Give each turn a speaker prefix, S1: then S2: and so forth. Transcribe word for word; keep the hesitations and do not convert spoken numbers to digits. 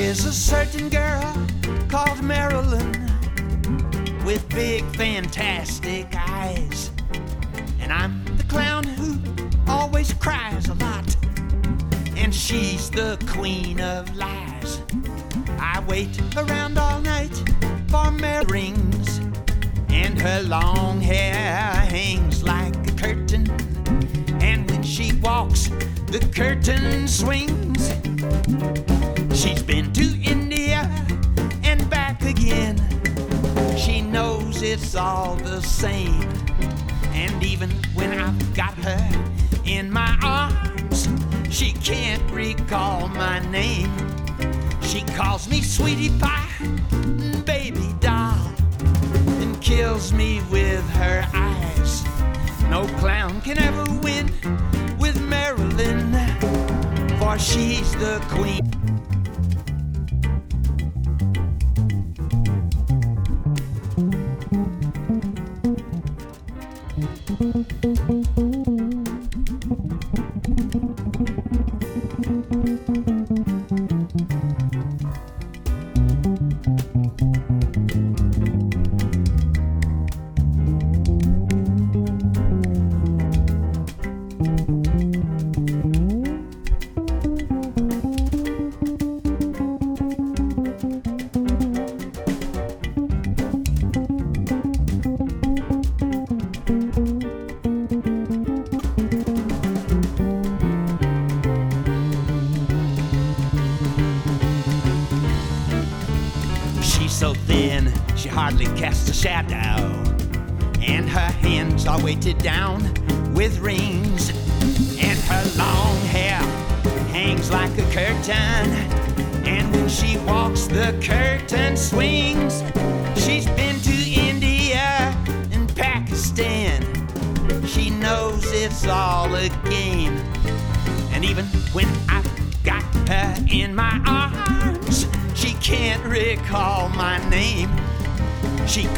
S1: There's a certain girl called Marilyn with big fantastic eyes, and I'm the clown who always cries a lot, and she's the queen of lies. I wait around all night for Mary rings, and her long hair hangs like a curtain, and when she walks the curtain swings. She's been to India and back again. She knows it's all the same, and even when I've got her in my arms, she can't recall my name. She calls me sweetie pie, baby doll, and kills me with her eyes. No clown can ever win with Marilyn, for she's the queen. So thin, she hardly casts a shadow, and her hands are weighted down with rings, and her long hair hangs like a curtain, and when she walks the curtain swings. She's been to India and Pakistan. She knows it's all a game, and even when I've got her in my arms, she can't recall my name. She